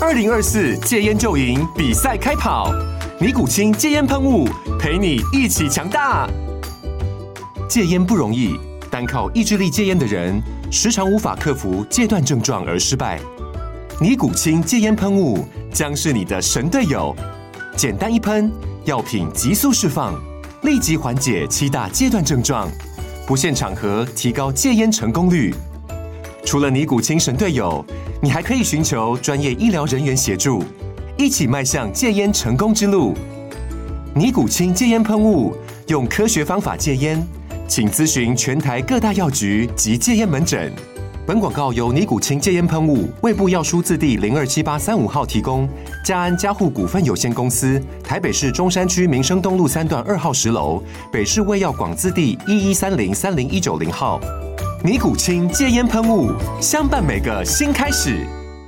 2024戒烟就赢比赛开跑，尼古清戒烟喷雾陪你一起强大。戒烟不容易，单靠意志力戒烟的人，时常无法克服戒断症状而失败。尼古清戒烟喷雾将是你的神队友，简单一喷，药品急速释放，立即缓解7大戒断症状，不限场合提高戒烟成功率。除了尼古清神队友，你还可以寻求专业医疗人员协助，一起迈向戒烟成功之路。尼古清戒烟喷雾，用科学方法戒烟，请咨询全台各大药局及戒烟门诊。本广告由尼古清戒烟喷雾、卫部药书字第027835号提供，嘉安嘉护股份有限公司，台北市中山区民生东路3段2号10楼，北市卫药广字第1130-30190号。尼古清戒烟喷雾，相伴每个新开始。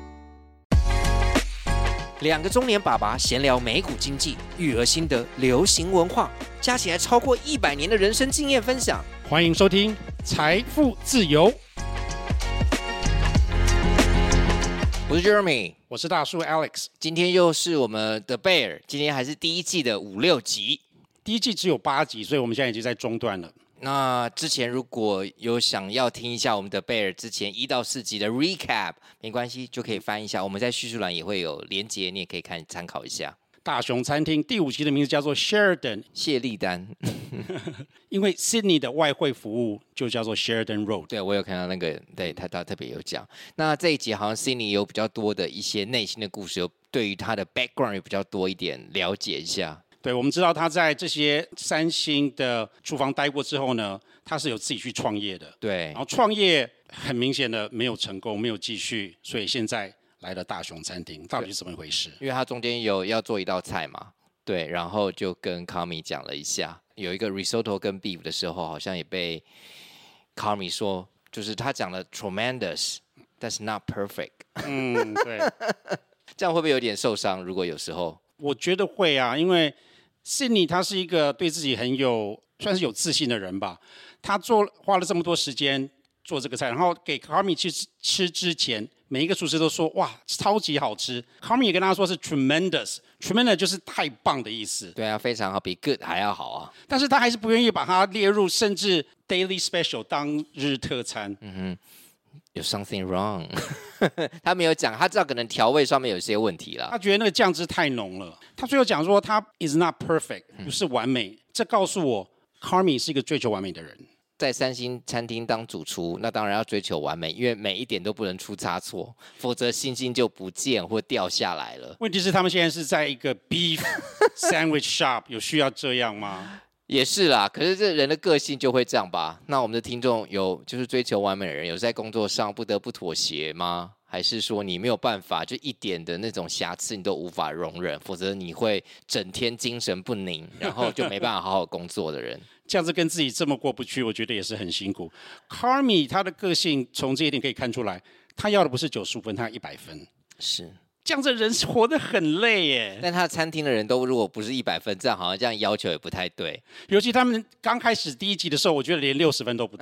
2个中年爸爸闲聊美股经济、育儿心得、流行文化，加起来超过100年的人生经验分享。 欢迎收听《财富自由》。 我是 Jeremy， 我是大叔 Alex。 今天又是我们的 Bear， 今天还是第1季的5、6集。 第1季只有8集，所以我们现在已经在中段了。 那之前如果有想要听一下我们的 Bear 之前1到4集的 recap， 没关系，就可以翻一下，我们在叙述栏也会有连结，你也可以看参考一下。 大熊餐厅第5集的名字叫做 Sheridan 谢利丹， 因为 Sydney 的外汇服务就叫做 Sheridan Road。 对，我有看到那个，对他特别有讲。那这一集好像 Sydney 有比较多的一些内心的故事，有对于他的 background 有比较多一点了解一下。 对，我们知道他在这些3星的厨房待过之后呢，他是有自己去创业的。 对， 然后创业很明显的没有成功，没有继续，所以现在来了大熊餐厅，到底是怎么一回事？ 因为他中间有要做一道菜嘛，对，然后就跟 Carmy 讲了一下，有一个 risotto 跟 beef 的时候，好像也被 Carmy 说，就是他讲了 tremendous， 但是 not perfect。 对， 这样会不会有点受伤？如果有时候， 我觉得会啊，因为 Sydney 他是一个对自己算是有自信的人吧。他花了这么多时间做这个菜，然后给 Carmy 去吃之前，每一个厨师都说哇超级好吃。Carmy 也跟他说是 tremendous 就是太棒的意思。 对啊，非常好，比 good 还要好啊。 但是他还是不愿意把它列入甚至 daily special 当日特餐。 有 something wrong 他没有讲，他知道可能调味上面有些问题啦。 他觉得那个酱汁太浓了。他最后讲说他 is not perfect， 不是完美。这告诉我 Carmy 是一个追求完美的人。 在3星餐厅当主厨，那当然要追求完美，因为每一点都不能出差错，否则星星就不见或掉下来了。 问题是他们现在是在一个 beef sandwich shop， 有需要这样吗？ 也是啦，可是这人的个性就会这样吧？那我们的听众有就是追求完美的人，有在工作上不得不妥协吗？还是说你没有办法，就一点的那种瑕疵你都无法容忍，否则你会整天精神不宁，然后就没办法好好工作的人？ 这样子跟自己这么过不去，我觉得也是很辛苦。Carmy 他的个性从这一点可以看出来，他要的不是95分，他要100分。 是。 这样子人活得很累耶。 但他的餐厅的人都如果不是100分，这样好像这样要求也不太对。 尤其他们刚开始第1集的时候，我觉得连60分都不到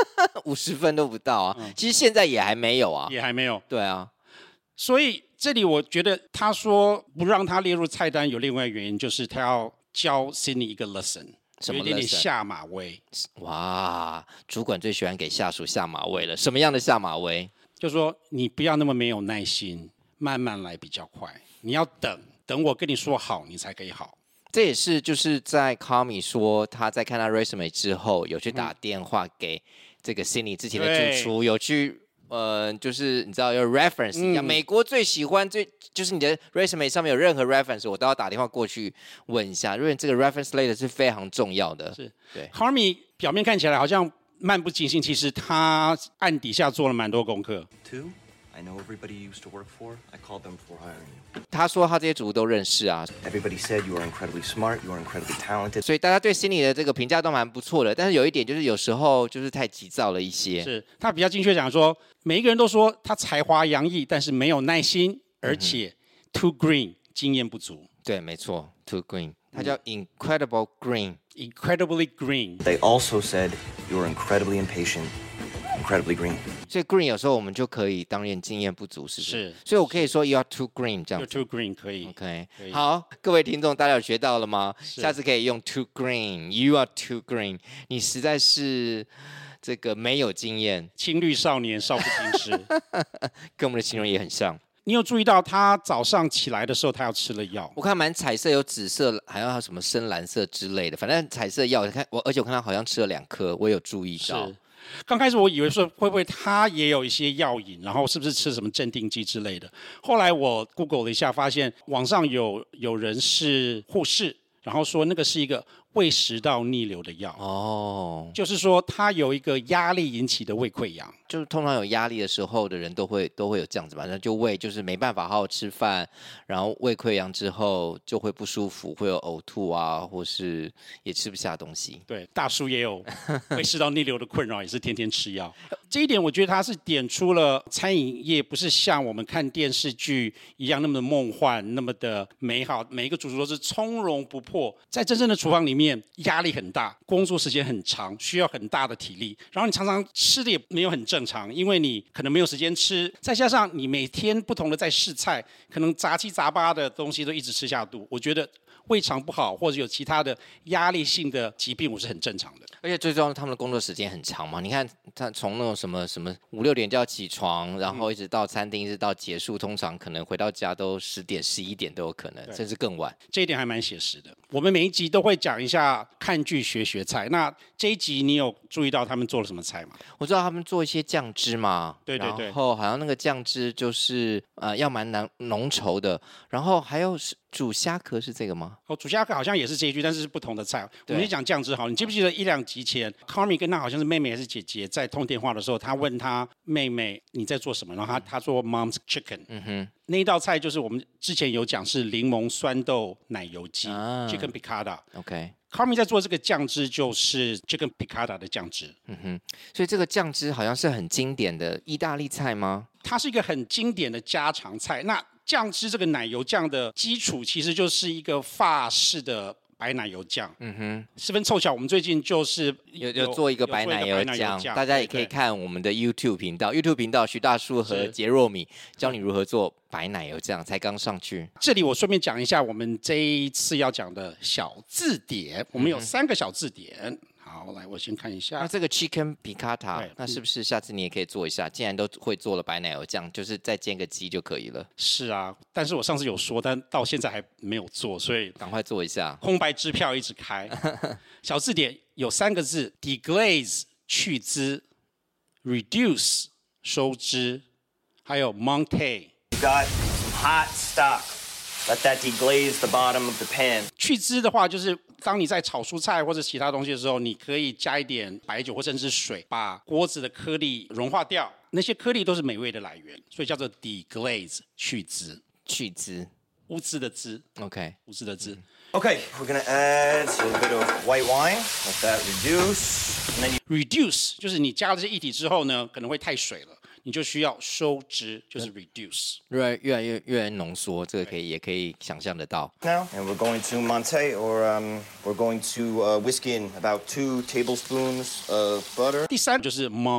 ，50分都不到啊。其实现在也还没有啊， 也还没有。 对啊， 所以这里我觉得他说不让他列入菜单，有另外一个原因，就是他要教 Sydney 一个 lesson， 什么 lesson？ 有一点点下马威。 哇，主管最喜欢给下属下马威了。什么样的下马威？ 就说你不要那么没有耐心。慢慢来比较快，你要等我跟你说好，你才可以好。 这也是就是在 Carmy 说他在看他 resume 之后，有去打电话给这个 Sydney 之前的主厨，有去就是你知道有 reference 一样，美国最喜欢就是你的 resume 上面有任何 reference， 我都要打电话过去问一下，因为这个 reference letter 是非常重要的。 是， 对。 Carmy 表面看起来好像漫不经心，其实他暗底下做了蛮多功课。 I know everybody you used to work for. I called them before hiring you. 他说他这些主厨都认识啊。 Everybody said you are incredibly smart, you are incredibly talented. 所以大家对Sydney的这个评价都蛮不错的，但是有一点就是有时候就是太急躁了一些。 是他比较精确讲说，每一个人都说他才华洋溢，但是没有耐心，而且 too green， 经验不足。 对，没错 ，too green， 他叫 incredibly green。 Incredibly green. They also said you are incredibly impatient, incredibly green. 所以 green 有时候我们就可以当练经验不足，是不是？ 是， 所以我可以说 you are too green 这样 You're 子。 too green 可以。 OK， 可以好，各位听众，大家有学到了吗？ 是下次可以用 too green，you are too green，你实在是这个没有经验， 青绿少年少不经事。 跟我们的形容也很像。 你有注意到他早上起来的时候，他要吃了药？ 我看蛮彩色，有紫色，还有什么深蓝色之类的，反正彩色药，而且我看他好像吃了2颗，我有注意到。 是。刚开始我以为说会不会他也有一些药瘾，然后是不是吃什么镇定剂之类的？后来我 Google 了一下，发现网上有人是护士，然后说那个是一个胃食道逆流的药。 哦， 就是说他有一个压力引起的胃溃疡。 就是通常有压力的时候的人都会有这样子吧，那就胃就是没办法好好吃饭，然后胃溃疡之后就会不舒服，会有呕吐啊，或是也吃不下东西。 对，大叔也有胃食道逆流的困扰，也是天天吃药。这一点我觉得他是点出了餐饮业不是像我们看电视剧一样那么的梦幻，那么的美好，每一个主厨都是从容不迫。在真正的厨房里面，压力很大，工作时间很长，需要很大的体力，然后你常常吃的也没有很正常，因为你可能没有时间吃，再加上你每天不同的在试菜，可能杂七杂八的东西都一直吃下肚，我觉得胃肠不好或者有其他的压力性的疾病，我是很正常的。 而且最重要的，他们的工作时间很长嘛。你看，他从那种什么5、6点就要起床，然后一直到餐厅，一直到结束，通常可能回到家都10点、11点都有可能，甚至更晚。 这一点还蛮写实的。我们每一集都会讲一下看剧学菜。那这一集你有注意到他们做了什么菜吗？ 我知道他们做一些酱汁嘛， 对对对然后好像那个酱汁就是要蛮浓稠的，然后还有煮虾壳是这个吗？ 哦，煮虾壳好像也是这一句，但是是不同的菜。我对们就讲酱汁好，你记不记得1、2集前 ，Carmy 跟他好像是妹妹还是姐姐在通电话的时候，他问他妹妹你在做什么，然后他说 Mom's Chicken。 嗯哼， 那一道菜就是我们之前有讲是柠檬酸豆奶油鸡、 啊 Chicken Piccata。 OK， Carmy 在做这个酱汁就是 Chicken Piccata 的酱汁。 嗯哼，所以这个酱汁好像是很经典的意大利菜吗？ 它是一个很经典的家常菜。那酱汁这个奶油酱的基础其实就是一个法式的白奶油酱。 嗯哼， 十分凑巧，我们最近就是有做一个白奶油酱，大家也可以看我们的 YouTube 频道，YouTube 频道徐大叔和杰若米教你如何做白奶油酱，才刚上去。 这里我顺便讲一下我们这一次要讲的小字典，我们有3个小字典。好，来我先看一那下。 这个 Chicken Piccata， 对那是不是下次你也可以做一下？既然都会做了白奶油酱，就是再煎个鸡就可以了。 是啊，但是我上次有说，但到现在还没有做，所以赶快做一下。 空白支票一直开。小字典有3个字 ：deglaze 去汁 ，reduce 收汁，还有 monte。 You got some hot stock. Let that deglaze the bottom of the pan. 去汁的话，就是当你在炒蔬菜或者其他东西的时候，你可以加一点白酒或甚至水，把锅子的颗粒融化掉。那些颗粒都是美味的来源，所以叫做 deglaze 去汁。 去汁乌汁的汁， ，OK， 乌汁的汁。 Okay, we're gonna add a little bit of white wine. Let that reduce. And then you reduce 就是你加了这些液体之后呢，可能会太水了，你就需要收汁，就是 reduce。 越来越浓缩，这个也可以想象得到。 now, and we're going to Monte, or we're going to whisk in about 2 tablespoons of butter. 第3就是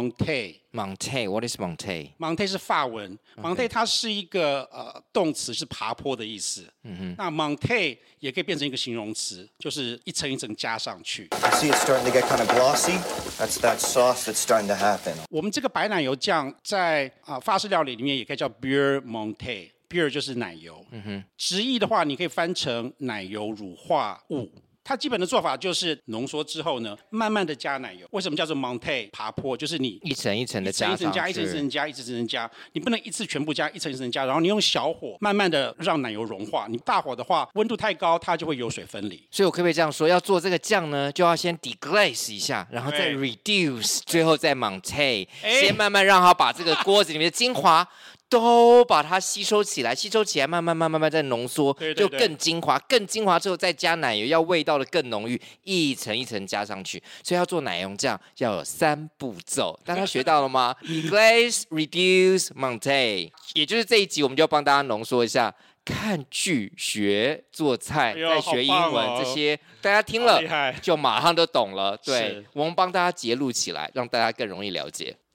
Monte。Monte Monte，what is Monte？ 是法文 Monte 它是一个动词，是爬坡的意思。那 Monte 也可以变成一个形容词，就是一层一层加上去。 You see it's starting to get kind of glossy. That's that sauce that's starting to happen. 我们这个白奶油酱在法式料理里面也可以叫 Beurre Monte。Beurre 就是奶油。直译的话，你可以翻成奶油乳化物。它基本的做法就是浓缩之后呢，慢慢的加奶油。为什么叫做 Monte 爬坡？就是你一层一层的一层一层加，一层一层加，一层一层加，你不能一次全部加，一层一层加，然后你用小火慢慢的让奶油融化。你大火的话，温度太高，它就会油水分离。 所以我可不可以这样说？要做这个酱呢，就要先 deglaze 一下，然后再 reduce， 最后再 Monte， 先慢慢让它把这个锅子里面的精华都把它吸收起来，慢慢再浓缩，就更精华。更精华之后再加奶油，要味道的更浓郁，一层一层加上去。所以要做奶油酱要有3步骤，大家学到了吗？deglaze, reduce, Monte。也就是这一集，我们就要帮大家浓缩一下。看剧学做菜，再学英文，这些大家听了就马上都懂了。对，我们帮大家截录起来，让大家更容易了解。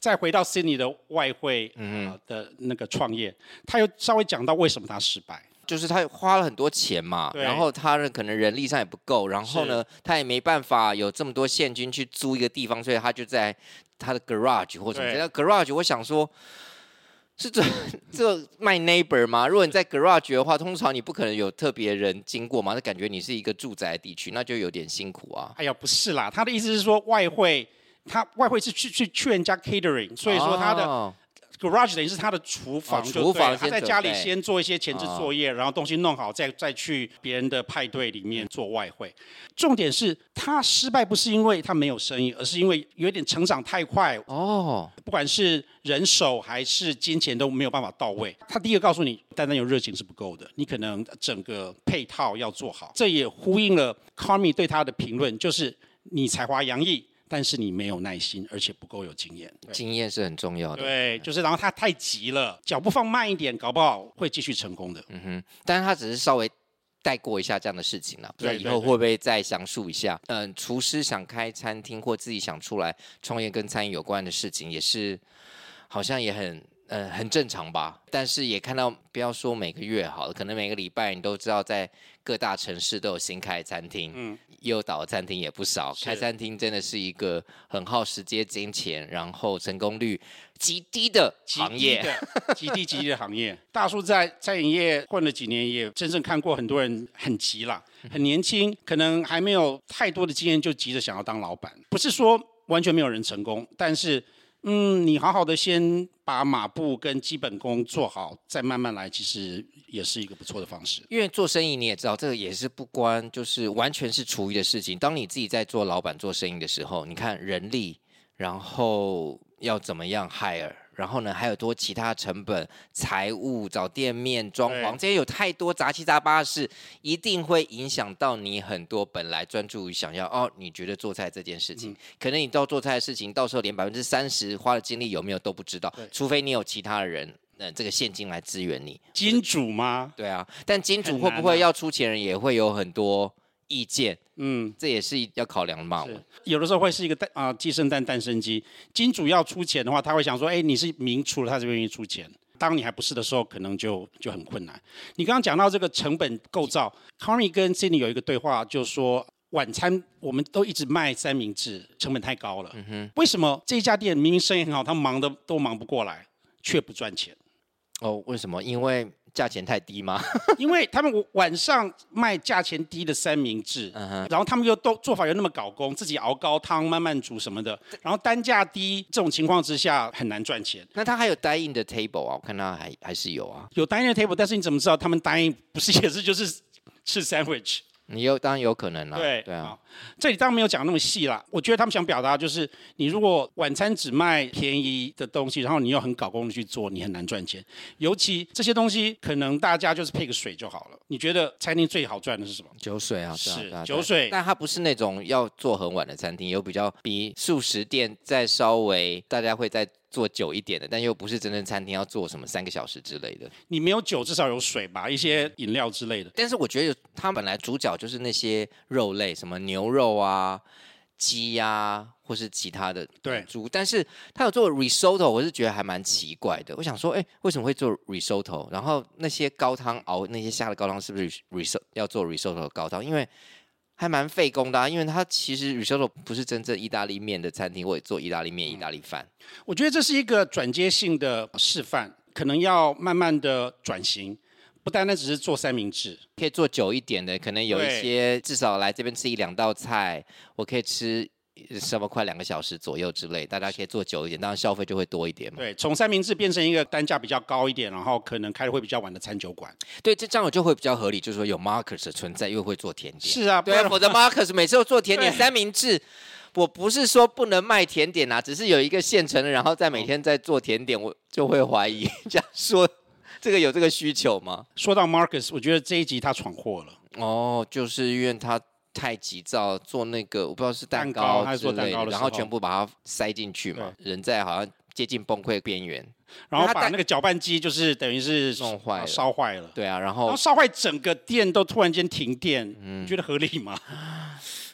再回到 Sydney 的外汇的那个创业，他又稍微讲到为什么他失败。 就是他花了很多钱嘛，然后他可能人力上也不够，然后呢，他也没办法有这么多现金去租一个地方，所以他就在他的 garage 或者什么。那 garage 我想说，是这卖 neighbor 吗？如果你在 garage 的话，通常你不可能有特别人经过嘛，那感觉你是一个住宅地区，那就有点辛苦啊。 哎呀，不是啦，他的意思是说外汇是去人家 catering， 所以说他的。Garage 等于是他的厨房， 厨房他在家里先做一些前置作业，然后东西弄好，再去别人的派对里面做外汇。重点是他失败不是因为他没有生意，而是因为有点成长太快不管是人手还是金钱都没有办法到位。他第一个告诉你，单单有热情是不够的，你可能整个配套要做好。这也呼应了 Carmy 对他的评论，就是你才华洋溢。但是你没有耐心，而且不够有经验。 经验是很重要的。 对，就是然后他太急了，脚步放慢一点，搞不好会继续成功的。 但是他只是稍微带过一下这样的事情啦，不知道以后会不会再详述一下。厨师想开餐厅或自己想出来创业跟餐饮有关的事情，也是好像也很正常吧。但是也看到，不要说每个月好了，可能每个礼拜你都知道，在各大城市都有新开的餐厅，诱导的餐厅也不少。开餐厅真的是一个很耗时间、金钱，然后成功率极低的行业， 极低的行业。大叔在餐饮业混了几年，也真正看过很多人很急啦，很年轻，可能还没有太多的经验，就急着想要当老板。不是说完全没有人成功，但是你好好的先把马步跟基本功做好，再慢慢来，其实也是一个不错的方式。 因为做生意你也知道，这个也是不关就是完全是厨艺的事情。当你自己在做老板做生意的时候，你看人力，然后要怎么样 hire， 然后呢还有多其他成本、财务、找店面、装潢，这些有太多杂七杂八的事，一定会影响到你很多本来专注于想要你觉得做菜这件事情，可能你到做菜的事情，到时候连30%花的精力有没有都不知道，除非你有其他的人。这个现金来支援你， 金主吗？ 对啊，但金主会不会要出钱人也会有很多意见，这也是要考量的嘛。 有的时候会是一个鸡生蛋，蛋生鸡。金主要出钱的话，他会想说，你是名厨了，他就愿意出钱。当你还不是的时候，可能就很困难。你刚刚讲到这个成本构造 ，Carmy 跟 Sydney 有一个对话，就说晚餐我们都一直卖三明治，成本太高了。为什么这家店明明生意很好，他忙的都忙不过来，却不赚钱？ 为什么？因为价钱太低吗？ 因为他们晚上卖价钱低的三明治，然后他们又都做法又那么搞工，自己熬高汤慢慢煮什么的，然后单价低，这种情况之下很难赚钱。 那他还有 dine in 的 table 啊，我看他还是有啊， 有 dine in 的 table， 但是你怎么知道他们 dine in 不是也是就是吃 sandwich？ 当然有可能啦，对啊， 这里当然没有讲那么细啦。我觉得他们想表达就是，你如果晚餐只卖便宜的东西，然后你又很搞功的去做，你很难赚钱。尤其这些东西，可能大家就是配个水就好了。你觉得餐厅最好赚的是什么？ 酒水啊， 是酒水。 但它不是那种要做很晚的餐厅，有比素食店再稍微大家会再做久一点的，但又不是真正餐厅要做什么3个小时之类的。 你没有酒，至少有水吧，一些饮料之类的。 但是我觉得它本来主角就是那些肉类，什么牛肉啊、鸡啊，或是其他的猪。但是他有做 risotto， 我是觉得还蛮奇怪的。我想说，为什么会做 risotto？ 然后那些高汤熬那些虾的高汤，是不是要做 risotto 的高汤？因为还蛮费工的因为它其实 risotto 不是真正意大利面的餐厅会做意大利面、意大利饭。 我觉得这是一个转接性的示范，可能要慢慢的转型，不单单只是做三明治， 可以做久一点的，可能有一些至少来这边吃1-2道菜，我可以吃什么快2个小时左右之类，大家可以做久一点，当然消费就会多一点嘛。 对，从三明治变成一个单价比较高一点，然后可能开的会比较晚的餐酒馆。 对，这样就会比较合理，就是说有 Marcus 的存在，又会做甜点。 是啊， 对啊，否则 Marcus 每次都做甜点三明治。我不是说不能卖甜点啊，只是有一个现成的，然后再每天在做甜点，我就会怀疑，这样说这个有这个需求吗？ 说到 Marcus， 我觉得这一集他闯祸了。 就是因为他太急躁，做那个我不知道是蛋糕之类的，然后全部把它塞进去嘛，人在好像接近崩溃边缘， 然后把那个搅拌机就是等于是弄坏了， 烧坏了。 对啊，然后烧坏整个店都突然间停电，你觉得合理吗？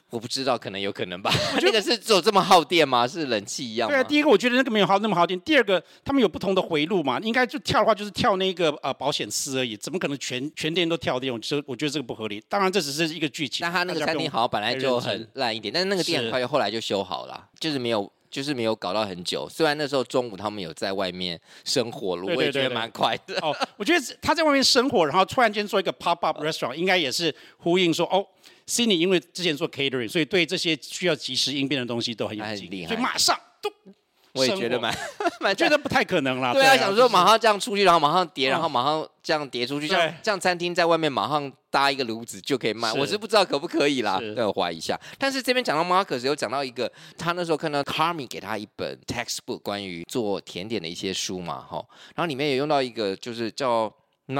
我不知道，可能有可能吧。那个是只有这么耗电吗？是冷气一样吗？ 对啊，第一个我觉得那个没有那么耗电，第二个他们有不同的回路嘛，应该就跳的话就是跳那个保险丝而已，怎么可能全电都跳电？我觉得这个不合理。当然这只是一个剧情。 那他那个餐厅好像本来就很烂一点，但是那个店很快后来就修好了，就是没有搞到很久。虽然那时候中午他们有在外面生火炉，我也觉得蛮快的。 哦，我觉得他在外面生火，然后突然间做一个 pop up restaurant， 应该也是呼应说哦。Sydney 因为之前做 catering， 所以对这些需要及时应变的东西都很有经验，所以马上都。 我也觉得蛮觉得不太可能啦。 对啊，想说马上这样出去，然后马上叠，然后马上这样叠出去，像餐厅在外面马上搭一个炉子就可以卖。我是不知道可不可以啦，对我怀疑一下。但是这边讲到 Marcus 有讲到一个，他那时候看到 Carmy 给他一本 textbook 关于做甜点的一些书嘛，然后里面也用到一个就是叫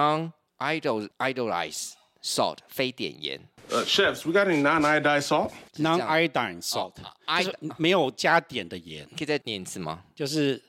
non-iodized salt 非碘盐。 Chefs, we got any non-iodized salt? Non-iodine salt， 就是没有加碘的盐。 可以再念一次吗？ 就是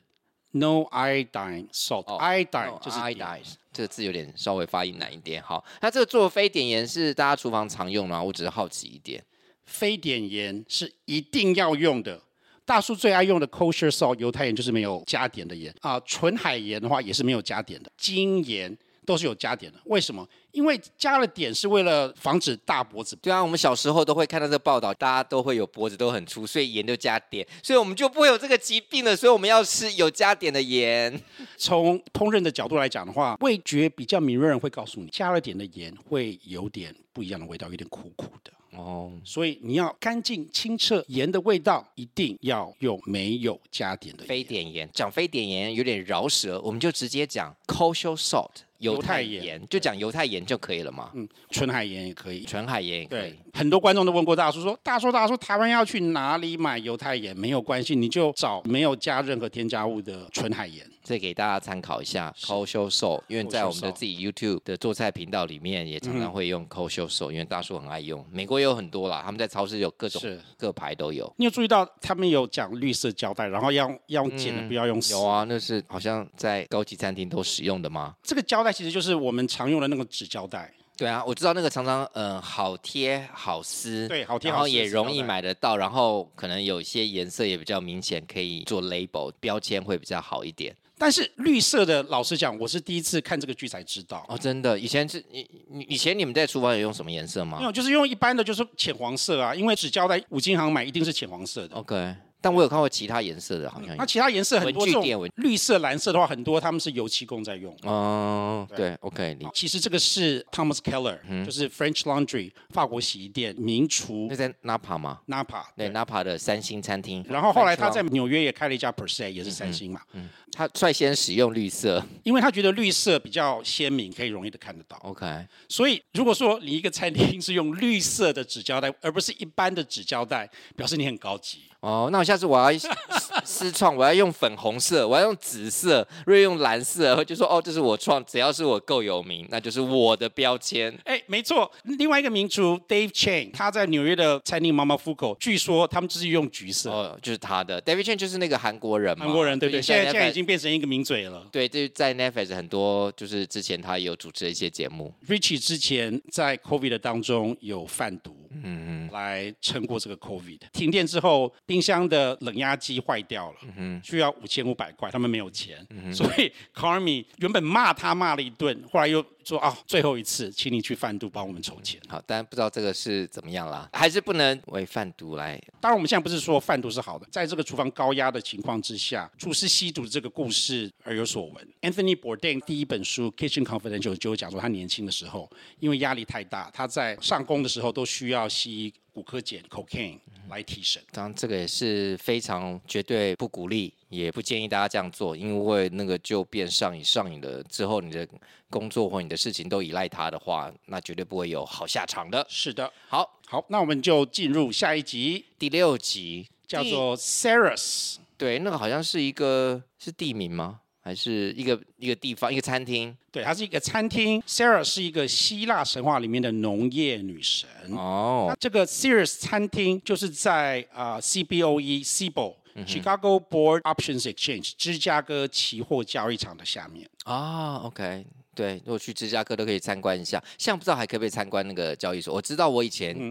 no iodine salt，iodine 就是 iodine， 这个字有点稍微发音难一点。好，那这个做非碘盐是大家厨房常用吗？我只是好奇一点。 非碘盐是一定要用的。大叔最爱用的 kosher salt 犹太盐就是没有加碘的盐啊，纯海盐的话也是没有加碘的，精盐都是有加碘的。为什么？因为加了碘是为了防止大脖子。 对啊，我们小时候都会看到这个报道，大家都会有脖子都很粗，所以盐就加碘，所以我们就不会有这个疾病了。所以我们要吃有加碘的盐。 从烹饪的角度来讲的话，味觉比较敏锐人会告诉你，加了碘的盐会有点不一样的味道，有点苦苦的。哦，所以你要干净清澈，盐的味道一定要用没有加碘的盐。 非碘盐，讲非碘盐有点饶舌，我们就直接讲 kosher salt。犹太盐就讲犹太盐就可以了嘛？ 纯海盐也可以， 纯海盐也可以。 很多观众都问过大叔说：“大叔，台湾要去哪里买犹太盐？”没有关系，你就找没有加任何添加物的纯海盐。 这给大家参考一下 kosher salt， 因为在我们的自己 YouTube 的做菜频道里面也常常会用 kosher salt， 因为大叔很爱用。美国也有很多啦，他们在超市有各种各牌都有。 你有注意到他们有讲绿色胶带，然后要用碱的，不要用死。 有啊，那是好像在高级餐厅都使用的吗？ 这个胶带其实就是我们常用的那个纸胶带。 对啊，我知道那个常常好贴好撕， 对，好贴好撕， 然后也容易买得到，然后可能有一些颜色也比较明显，可以做 label 标签会比较好一点。 但是绿色的，老实讲，我是第一次看这个剧才知道。 哦，真的，以前你们在厨房有用什么颜色吗？ 没有，就是用一般的，就是浅黄色啊，因为纸胶带五金行买一定是浅黄色的。 OK。但我有看过其他颜色的，好像那其他颜色很多，这种绿色、蓝色的话，很多他们是油漆工在用。 哦，对 ，OK。 其实这个是 Thomas Keller，就是 French Laundry 法国洗衣店名厨。 那在 Napa 吗 ？Napa 对 Napa 的3星餐厅。 然后后来他在纽约也开了一家 Per Se， 也是3星嘛。 他率先使用绿色， 因为他觉得绿色比较鲜明，可以容易的看得到。 OK。 所以如果说你一个餐厅是用绿色的纸胶带，而不是一般的纸胶带，表示你很高级。 哦，那我下次我要私创，我要用粉红色，我要用紫色，如果用蓝色，就说哦，这是我创，只要是我够有名，那就是我的标签。 哎，没错。另外一个名厨 Dave Chang， 他在纽约的餐厅 Momofuku， 据说他们就是用橘色。 哦，就是他的 David Chang 就是那个韩国人嘛。 韩国人，对对，现在已经变成一个名嘴了。 对，这在 Netflix 很多，就是之前他也有主持的一些节目。 Richie 之前在 COVID 的当中有贩毒，来撑过这个 COVID。停电之后，冰箱的冷压机坏掉了，需要5500块，他们没有钱，所以 Carmy 原本骂了一顿，后来又说啊，最后一次，请你去贩毒帮我们筹钱。 好，但不知道这个是怎么样啦，还是不能为贩毒来。 当然，我们现在不是说贩毒是好的，在这个厨房高压的情况之下，厨师吸毒这个故事耳有所闻。Anthony Bourdain 第一本书《Kitchen Confidential》就有讲说，他年轻的时候因为压力太大，他在上工的时候都需要吸古柯碱 （cocaine） 来提神。 当然，这个也是非常绝对不鼓励，也不建议大家这样做，因为那个就变上瘾了之后，你的工作或你的事情都依赖它的话，那绝对不会有好下场的。 是的， 好， 那我们就进入下一集， 第6集， 叫做 Sarah's。 对，那个好像是是地名吗？还是一个地方，一个餐厅？ 对，它是一个餐厅。Sarah 是一个希腊神话里面的农业女神。哦，这个 Sarah's 餐厅就是在CBOE（Chicago Board Options Exchange） 芝加哥期货交易场的下面。 OK。对，如果去芝加哥都可以参观一下。像不知道还可不可以参观那个交易所？我知道我以前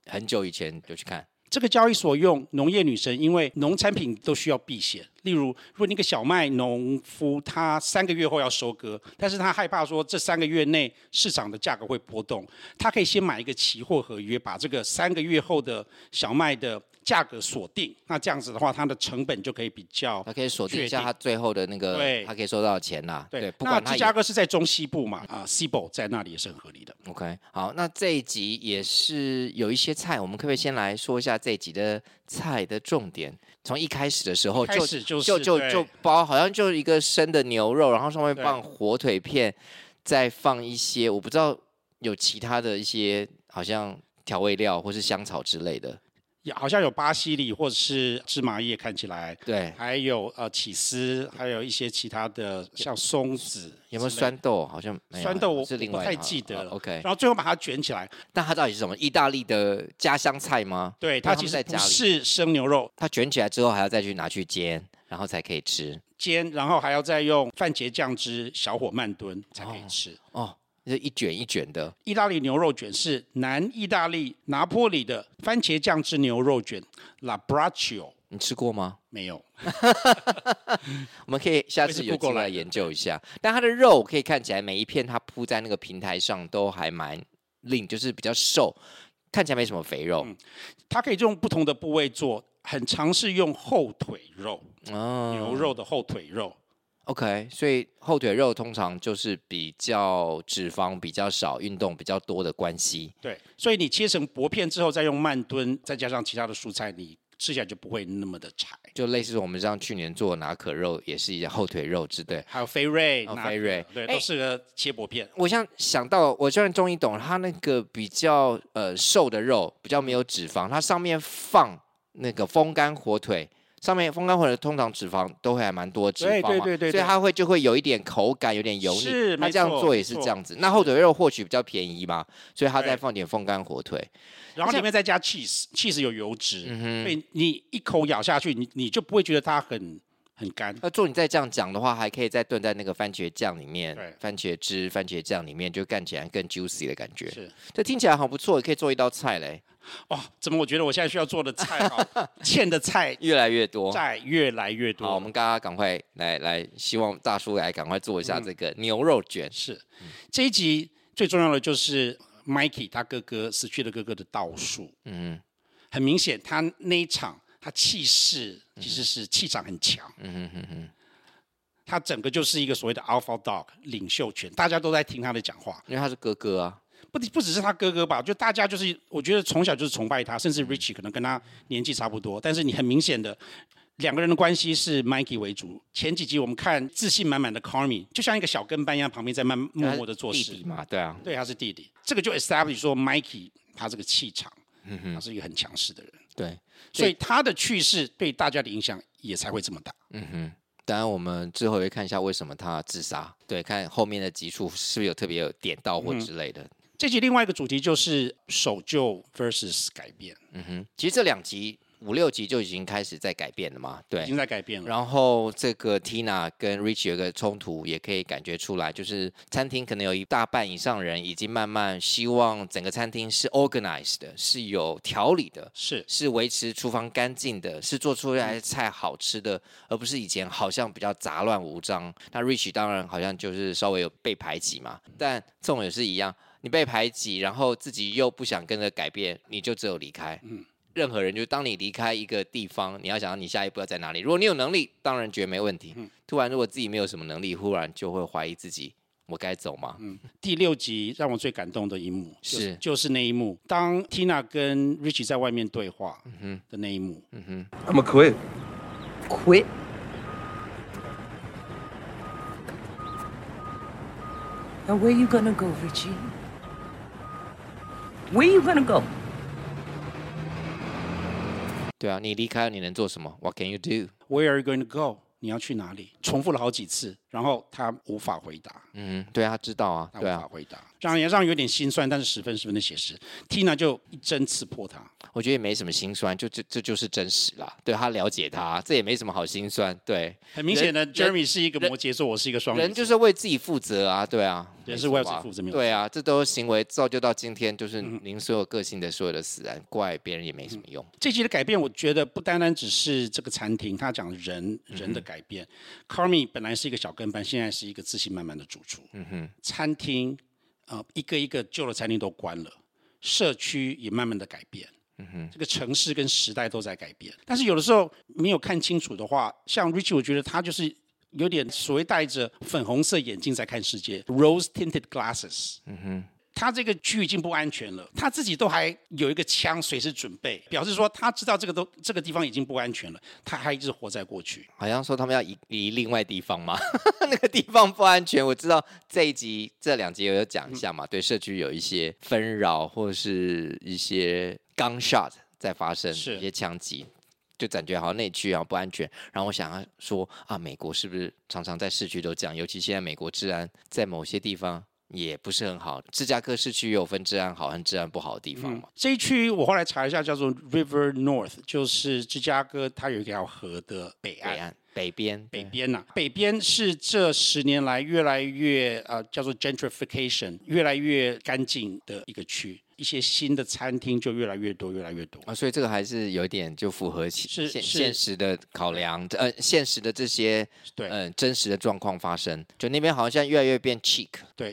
很久以前就去看。 这个交易所用农业女神，因为农产品都需要避险。例如，如果那个小麦农夫他3个月后要收割，但是他害怕说这3个月内市场的价格会波动，他可以先买一个期货合约，把这个3个月后的小麦的价格锁定。那这样子的话，它的成本就可以比较他可以锁定一下他最后的那个，他可以收到的钱啦。 对， 不管那芝加哥是在中西部嘛，Cibo 在那里也是很合理的。 OK， 好，那这一集也是有一些菜，我们可不可以先来说一下这一集的菜的重点？从一开始的时候就包好像就一个生的牛肉，然后上面放火腿片，再放一些我不知道有其他的一些好像调味料或是香草之类的。 好像有巴西里或者是芝麻叶，看起来对， 还有起司，还有一些其他的像松子， 有没有酸豆？好像没有， 酸豆我是另外不太记得了。 OK， 然后最后把它卷起来。 但它到底是什么？意大利的家乡菜吗？ 对，它其实不是生牛肉， 它卷起来之后还要再去拿去煎，然后才可以吃。 煎，然后还要再用番茄酱汁小火慢炖才可以吃。 哦。就一卷一卷的， 意大利牛肉卷是南意大利拿坡里的番茄酱汁牛肉卷 La Braccio， 你吃过吗？ 没有。 我们可以下次有机会来研究一下。但它的肉可以看起来每一片它铺在那个平台上都还蛮硬，就是比较瘦，看起来没什么肥肉。 它可以用不同的部位做，很常是用后腿肉，牛肉的后腿肉。 OK， 所以后腿肉通常就是比较脂肪比较少、运动比较多的关系。 对，所以你切成薄片之后，再用慢炖，再加上其他的蔬菜，你吃起来就不会那么的柴。 就类似我们像去年做的拿可肉，也是一样后腿肉之类。 还有飞瑞， 飞瑞， 对，都适合切薄片。 我想到，我虽然终于懂它那个比较瘦的肉，比较没有脂肪，它上面放那个风干火腿。上面风干火腿通常脂肪都会还蛮多脂肪嘛， 对， 所以它就会有一点口感，有点油腻。它这样做也是这样子。那后腿肉或许比较便宜嘛，所以它再放点风干火腿， 然后里面再加 cheese 有油脂，所以你一口咬下去，你就不会觉得它很干。 那做你再这样讲的话，还可以再炖在那个番茄酱里面，番茄汁、番茄酱里面，就干起来更 juicy 的感觉。 是， 这听起来好不错，也可以做一道菜嘞。 哇，怎么我觉得我现在需要做的菜欠的菜越来越多， 菜越来越多。 好，我们大家赶快来，希望大叔来赶快做一下这个牛肉卷。 是，这一集最重要的就是 Mikey 他哥哥死去的哥哥的倒数。很明显，他那一场他气势其实是气场很强。他整个就是一个所谓的 alpha dog 领袖权，大家都在听他的讲话， 因为他是哥哥啊。 不只是他哥哥吧，就大家就是我觉得从小就是崇拜他，甚至 Richie 可能跟他年纪差不多，但是你很明显的两个人的关系是 Mikey 为主。前几集我们看自信满满的 Carmy 就像一个小跟班一样，旁边在默默的做事。 弟弟嘛，对啊， 对，他是弟弟。这个就 establish 说 Mikey 他这个气场，他是一个很强势的人。 对， 所以他的去世对大家的影响也才会这么大。 当然，我们之后也会看一下为什么他自杀。对，看后面的集数是不是特别有点到或之类的。 这集另外一个主题就是守旧 versus 改变。 其实这2集5、6集就已经开始在改变了嘛，对， 已经在改变了。 然后这个 Tina 跟 Rich 有一个冲突，也可以感觉出来，就是餐厅可能有一大半以上人已经慢慢希望整个餐厅是 organized 的，是有条理的，是维持厨房干净的，是做出来的菜好吃的，而不是以前好像比较杂乱无章。那 Rich 当然好像就是稍微有被排挤嘛，但这种也是一样。你被排挤，然后自己又不想跟着改变，你就只有离开。任何人就当你离开一个地方，你要想到你下一步要在哪里。如果你有能力，当然觉得没问题。突然如果自己没有什么能力，忽然就会怀疑自己，我该走吗？ 第6集让我最感动的一幕就是那一幕，当 Tina 跟 Richie 在外面对话的那一幕。 I'ma quit. Quit? Now where you gonna go, Richie? Where you gonna go? 对啊，你离开了，你能做什么 ？What can you do? Where are you going to go? 你要去哪里？重复了好几次， 然后他无法回答， 对，他知道啊， 他无对啊， 法回答，让人有点心酸，但是十分的写实。Tina 就一针刺破他。 我觉得也没什么心酸，这就是真实啦。对他了解他，这也没什么好心酸。对， 很明显的，Jeremy 是一个摩羯座，我是一个双鱼座。 人就是为自己负责啊，对啊， 人是为自己负责，没有错。 对啊，这都行为造就到今天，就是您所有个性的所有的死然，怪别人也没什么用。 这集的改变，我觉得不单单只是这个餐厅，他讲人的改变。Carmy 本来是一个小跟班，现在是一个自信满满的主厨。餐厅一个一个旧的餐厅都关了，社区也慢慢的改变。这个城市跟时代都在改变，但是有的时候没有看清楚的话，像 Richie， 我觉得他就是有点所谓戴着粉红色眼镜在看世界 ，rose tinted glasses。他这个区已经不安全了，他自己都还有一个枪随时准备，表示说他知道这个地方已经不安全了，他还一直活在过去。 好像说他们要移另外地方吗？那个地方不安全。我知道这2集有讲一下嘛，对社区有一些纷扰或是一些 gunshot 在发生，一些枪击。就感觉好像内区啊不安全，然后我想要说啊，美国是不是常常在市区都这样？尤其现在美国治安在某些地方也不是很好。芝加哥市区有分治安好和治安不好的地方嘛？ 这一区我后来查一下，叫做 River North， 就是芝加哥它有一条河的北岸。 北边呐，北边是这10年来越来越叫做 gentrification， 越来越干净的一个区，一些新的餐厅就越来越多啊， 所以这个还是有一点就符合现实的考量，现实的这些真实的状况发生，就那边好像越来越变 chic， 对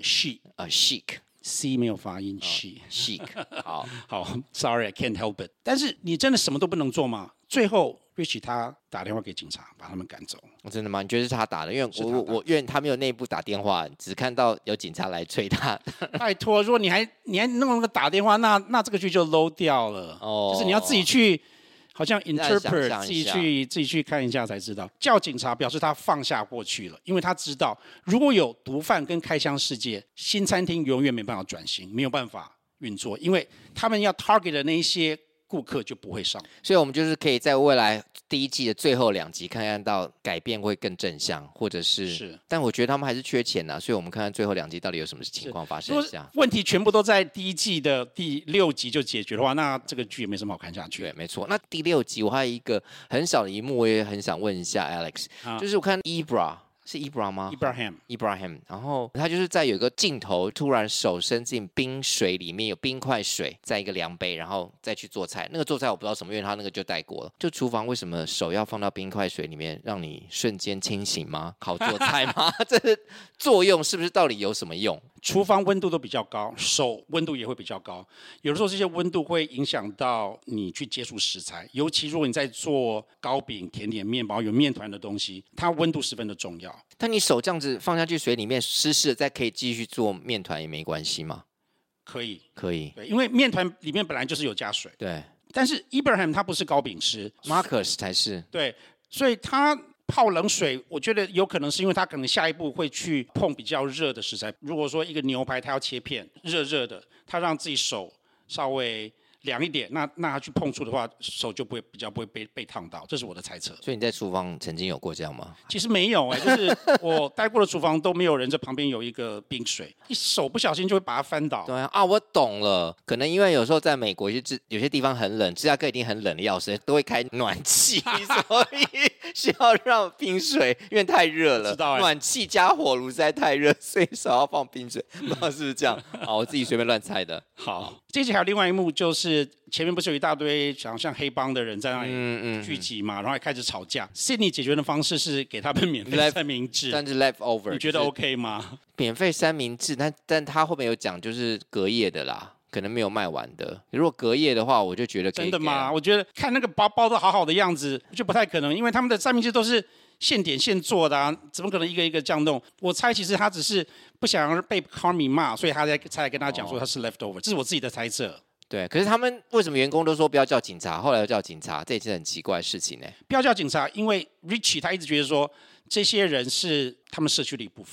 chic。C 没有发音 chic 好 ，Sorry I can't help it。但是你真的什么都不能做吗？最后 Richie 他打电话给警察，把他们赶走。 真的吗？你觉得是他打的？因为因为他没有内部打电话，只看到有警察来催他。 拜托，如果你还弄那个打电话，那这个剧就 low 掉了。就是你要自己去。好像 interpret 自己去看一下才知道，叫警察表示他放下过去了，因为他知道如果有毒贩跟开枪事件，新餐厅永远没办法转型，没有办法运作，因为他们要 target 的那一些顾客就不会上。 所以我们就是可以在未来第1季的最后2集看到改变会更正向，或者是，但我觉得他们还是缺钱所以我们看看最后2集到底有什么情况发生一下。 问题全部都在第1季的第6集就解决的话，那这个剧也没什么好看下去。 对，没错。那第6集我还有一个很小的一幕，我也很想问一下 Alex，就是我看 Ibra。是 Ibra 吗 ？Ibrahim， 然后他就是在有一个镜头，突然手伸进冰水里面，有冰块水在一个量杯，然后再去做菜。那个做菜我不知道什么，因为他那个就带过了。就厨房为什么手要放到冰块水里面，让你瞬间清醒吗？好做菜吗？这是作用是不是到底有什么用？ 厨房温度都比较高，手温度也会比较高。有的时候这些温度会影响到你去接触食材，尤其如果你在做糕饼、甜点、面包，有面团的东西，它温度十分的重要。 但你手这样子放下去水里面湿湿的，再可以继续做面团也没关系吗？ 可以， 对， 因为面团里面本来就是有加水。 对， 但是 Ibrahim 他不是糕饼师 ，Marcus 才是。 对，所以他泡冷水，我觉得有可能是因为他可能下一步会去碰比较热的食材。如果说一个牛排他要切片，热的，他让自己手稍微凉一点，那他去碰触的话，手就比较不会被烫到，这是我的猜测。 所以你在厨房曾经有过这样吗？ 其实没有就是我待过的厨房都没有人在旁边有一个冰水，一手不小心就会把它翻倒。 对啊，我懂了，可能因为有时候在美国有些地方很冷，芝加哥一定很冷的要死，都会开暖气，所以需要让冰水，因为太热了，暖气加火炉实在太热，所以手要放冰水，不知道是不是这样？好，我自己随便乱猜的。 好，这集还有另外一幕就是前面不是有一大堆像黑帮的人在那里聚集嘛，然后还开始吵架。Sydney 解决的方式是给他们免费三明治， 但是 leftover， 你觉得 OK 吗？ 免费三明治，但他后面有讲就是隔夜的啦，可能没有卖完的。如果隔夜的话，我就觉得真的吗？我觉得看那个包的好好的样子，就不太可能，因为他们的三明治都是现点现做的啊，怎么可能一个一个这样弄？我猜其实他只是不想被 Carmy 骂，所以他才跟他讲说他是 leftover，这是我自己的猜测。 对，可是他们为什么员工都说不要叫警察，后来又叫警察，这也是很奇怪的事情呢？ 不要叫警察，因为 Richie 他一直觉得说这些人是他们社区的一部分。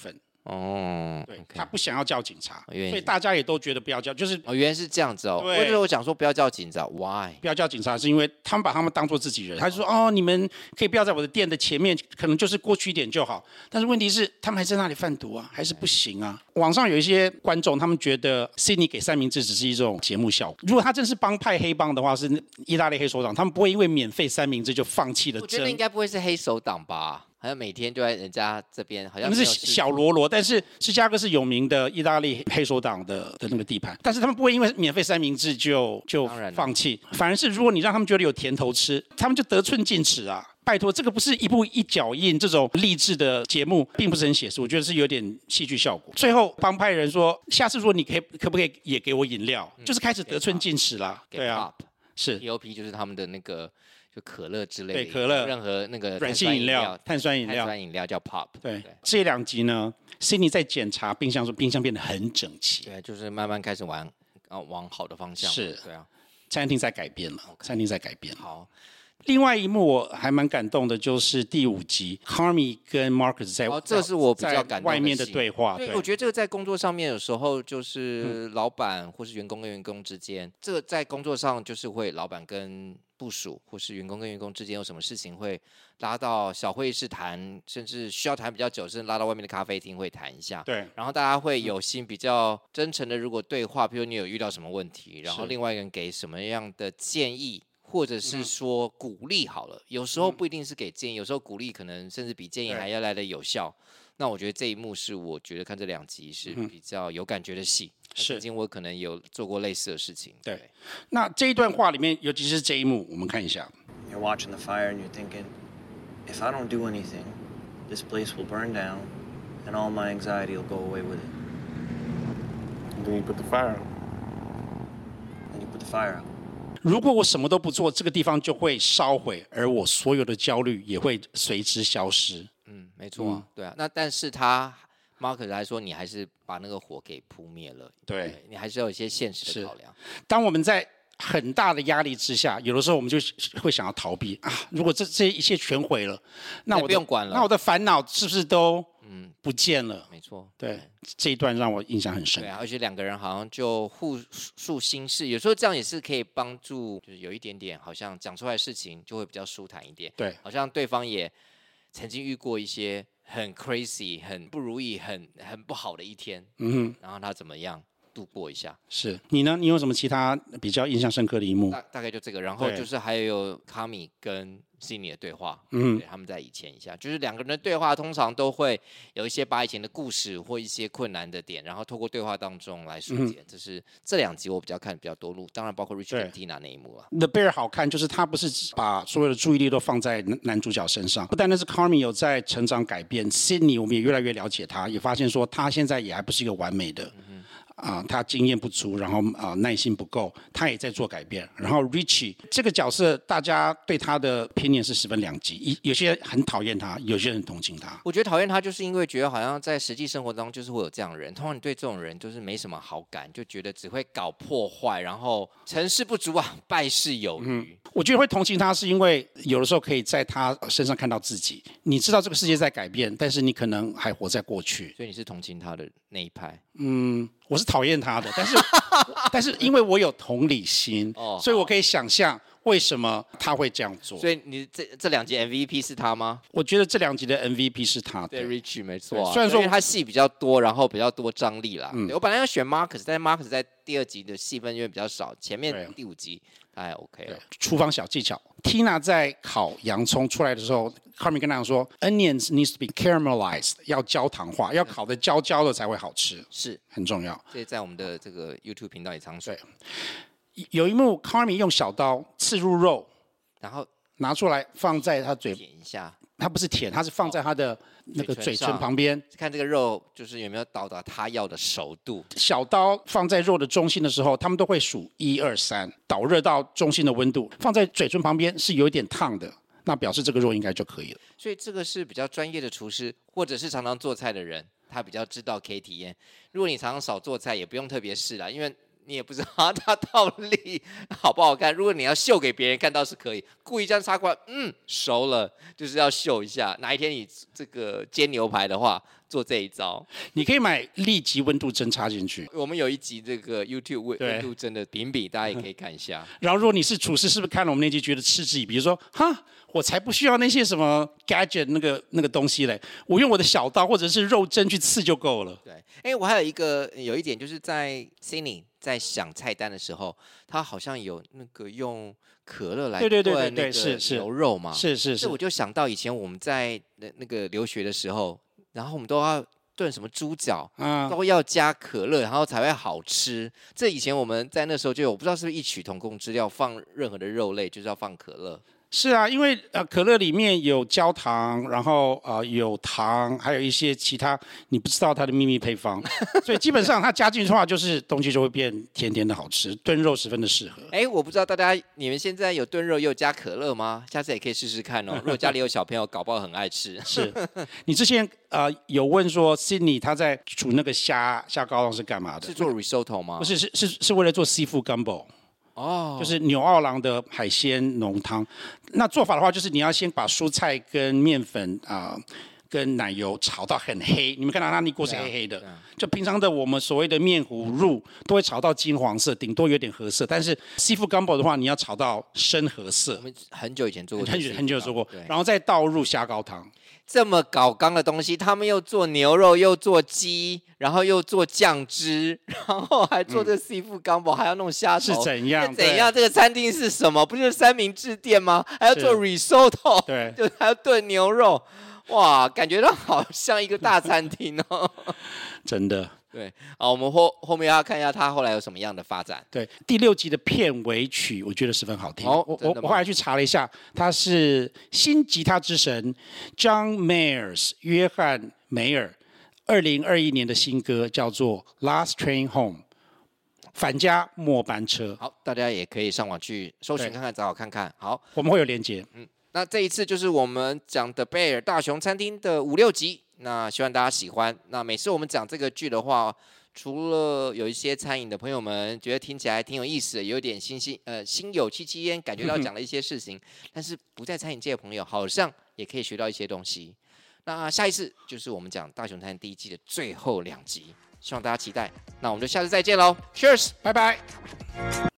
哦， 对 OK 他不想要叫警察， 原来所以大家也都觉得不要叫，就是哦，原来是这样子哦。 对为什么我讲说不要叫警察 ？Why？ 不要叫警察，是因为他们把他们当做自己人。他就说哦，你们可以不要在我的店的前面，可能就是过去一点就好。但是问题是，他们还在那里贩毒啊，还是不行啊。网上有一些观众，他们觉得 Sydney 给三明治只是一种节目效果。如果他真是帮派黑帮的话，是意大利黑手党，他们不会因为免费三明治就放弃了争。 我觉得应该不会是黑手党吧？好像每天就在人家这边，好像他们是小喽啰，但是芝加哥是有名的意大利黑手党的那个地盘，但是他们不会因为免费三明治就放弃，反而是如果你让他们觉得有甜头吃，他们就得寸进尺啊。拜托，这个不是一步一脚印这种励志的节目，并不是很写实，我觉得是有点戏剧效果。最后帮派人说，下次如果你可不可以也给我饮料，就是开始得寸进尺啦。对啊，是 POP 就是他们的那个。就可乐之类的， 对可乐， 任何那个软性饮料、碳酸饮料叫 pop。 对，这2集呢 ，Sydney 在检查冰箱，说冰箱变得很整齐。 对，就是慢慢开始往好的方向。 是， 对啊， 餐厅在改变了，餐厅在改变。 好。 另外一幕我还蛮感动的，就是第5集 ，Carmy 跟 Marcus 在这是我比较感动的外面的对话。 对，我觉得这个在工作上面有时候就是老板或是员工跟员工之间，这个在工作上就是会老板跟部属或是员工跟员工之间有什么事情会拉到小会议室谈，甚至需要谈比较久，甚至拉到外面的咖啡厅会谈一下。 对， 然后大家会有心比较真诚的，如果对话，比如你有遇到什么问题，然后另外一个人给什么样的建议。或者是说鼓励好了，有时候不一定是给建议，有时候鼓励可能甚至比建议还要来的有效。那我觉得这一幕是我觉得看这2集是比较有感觉的戏。是，曾经我可能有做过类似的事情。 对，那这一段话里面，尤其是这一幕，我们看一下。 You're watching the fire and you're thinking, if I don't do anything, this place will burn down, and all my anxiety will go away with it. And then you put the fire out. Then you put the fire out. 如果我什么都不做，这个地方就会烧毁，而我所有的焦虑也会随之消失。 没错啊，对啊。那但是他 Marcus 来说，你还是把那个火给扑灭了。 对， 你还是要有一些现实的考量。 当我们在很大的压力之下，有的时候我们就会想要逃避啊。如果这一切全毁了，那我不用管了， 那我的烦恼是不是都不见了？ 没错， 对，这一段让我印象很深。 对啊，而且2个人好像就互诉心事，有时候这样也是可以帮助，就是有一点点好像讲出来的事情就会比较舒坦一点。 对， 好像对方也曾经遇过一些很 crazy、很不如意、很不好的一天，然后他怎么样度过一下。 是你呢？你有什么其他比较印象深刻的一幕？ 大概就这个，然后就是还有卡米跟Sydney的对话，他们在以前一下，就是2个人的对话通常都会有一些把以前的故事或一些困难的点，然后透过对话当中来疏解。这是这2集我比较看比较多路，当然包括 Richard 跟 Tina 那一幕了。 The Bear 好看，就是他不是把所有的注意力都放在男主角身上，不单单是 Carmy 有在成长改变 ，Sydney 我们也越来越了解他，也发现说他现在也还不是一个完美的。他经验不足，然后耐心不够，他也在做改变。然后 Richie 这个角色，大家对他的偏见是十分两极，有些人很讨厌他，有些人很同情他。 我觉得讨厌他，就是因为觉得好像在实际生活当中就是会有这样的人，通常你对这种人就是没什么好感，就觉得只会搞破坏，然后成事不足啊，败事有余。 我觉得会同情他，是因为有的时候可以在他身上看到自己。你知道这个世界在改变，但是你可能还活在过去。 所以你是同情他的那一派？ 我是讨厌他的，但是因为我有同理心，所以我可以想象为什么他会这样做。 所以你这2集 MVP 是他吗？ 我觉得这2集的 MVP 是他。 对 ，Richie 没错、啊。 虽然说他戏比较多，然后比较多张力啦。我本来要选 Marcus， 但是 Marcus 在第2集的戏份因为比较少，前面第5集他还 OK 了。 厨房小技巧 ，Tina 在烤洋葱出来的时候 ，Carmy 跟他讲说 ，Onions needs to be caramelized， 要焦糖化，要烤得焦焦的才会好吃， 是很重要。 这在我们的这个 YouTube 频道也常说。 有一幕 Carmy 用小刀刺入肉， 然后拿出来放在他嘴舔一下。 他不是舔，他是放在他的那个嘴唇旁边， 看这个肉就是有没有到达他要的熟度。 小刀放在肉的中心的时候，他们都会数1、2、3，导热到中心的温度，放在嘴唇旁边是有一点烫的，那表示这个肉应该就可以了。 所以这个是比较专业的厨师，或者是常常做菜的人，他比较知道可以体验。如果你常常少做菜，也不用特别试啦，因为你也不知道它到底好不好看。如果你要秀给别人看到是可以，故意这样插过来，熟了，就是要秀一下。哪一天你这个煎牛排的话， 做这一招。 你可以买立即温度针插进去。 我们有一集这个 YouTube 温度针的评比，大家也可以看一下。 然后如果你是厨师，是不是看了我们那集觉得嗤之以鼻，比如说哈，我才不需要那些什么 gadget 那个东西嘞，我用我的小刀或者是肉针去刺就够了。 对，我还有一点就是在 Cindy 在想菜单的时候，他好像有那个用可乐来炖那个牛肉嘛， 是， 我就想到以前我们在那个留学的时候，然后我们都要炖什么猪脚，都要加可乐，然后才会好吃。这以前我们在那时候就有，我不知道是不是异曲同工之料，放任何的肉类就是要放可乐。 是啊，因为可乐里面有焦糖，然后有糖，还有一些其他你不知道它的秘密配方，所以基本上它加进去的话，就是东西就会变甜甜的好吃，炖肉十分的适合。 我不知道你们现在有炖肉又加可乐吗？下次也可以试试看哦。如果家里有小朋友，搞不好很爱吃。 是，你之前有问说 Sydney 他在煮那个虾膏浪是干嘛的？ 是做 risotto 吗？ 不是，是为了做 seafood gumbo。就是纽奥良的海鲜浓汤。那做法的话，就是你要先把蔬菜跟面粉跟奶油炒到很黑，你们看到它那锅是黑黑的。就平常的我们所谓的面糊肉都会炒到金黄色，顶多有点褐色。但是 seafood gumbo 的话，你要炒到深褐色。我们很久以前做过， 很久做过，然后再倒入虾膏汤。 这么搞纲的东西，他们又做牛肉，又做鸡，然后又做酱汁，然后还做这 seafood gumbo，还要弄虾头， 是怎样？ 怎样？这个餐厅是什么？不就是三明治店吗？还要做 risotto， 对， 就还要炖牛肉，哇，感觉到好像一个大餐厅哦。 真的。 对，我们后面要看一下他后来有什么样的发展。 对，第6集的片尾曲我觉得十分好听。我后来去查了一下，他是新吉他之神 John Mayers 约翰梅尔2021年的新歌叫做 Last Train Home 返家末班车。 好，大家也可以上网去搜寻看看，找好看看。好， 我们会有连结。 那这一次就是我们讲的贝尔大熊餐厅的5、6集。那希望大家喜欢。那每次我们讲这个剧的话，除了有一些餐饮的朋友们觉得听起来挺有意思的，有点心有戚戚焉，感觉到讲了一些事情，但是不在餐饮界的朋友好像也可以学到一些东西。那下一次就是我们讲大熊餐第1季的最后2集，希望大家期待。那我们就下次再见喽 ，Cheers， 拜拜。